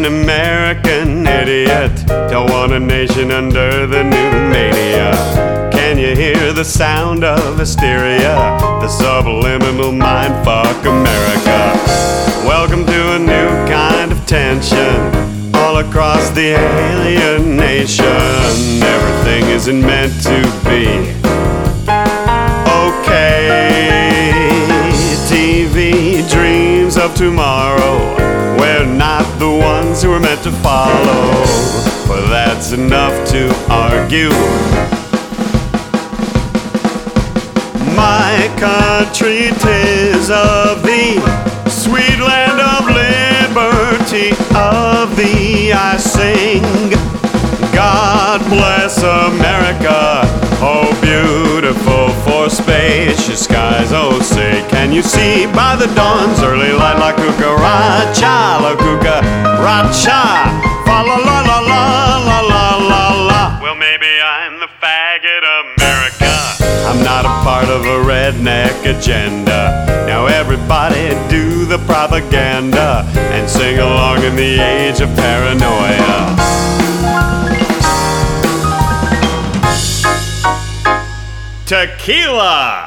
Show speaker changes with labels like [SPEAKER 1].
[SPEAKER 1] American idiot. Don't want a nation under the new mania. Can you hear the sound of hysteria? The subliminal mindfuck America. Welcome to a new kind of tension all across the alien nation. Everything isn't meant to be okay. TV dreams of tomorrow. We're not the ones who are meant to follow, but that's enough to argue. My country, 'tis of thee, sweet land of liberty, of thee I sing. God bless America, oh beautiful for spacious skies. Oh say, can you see by the dawn's early light la cucaracha, la cucaracha, fa la la la la la la la la. Well, maybe I'm the faggot America. I'm not a part of a redneck agenda. Now everybody do the propaganda and sing along in the age of paranoia. Tequila!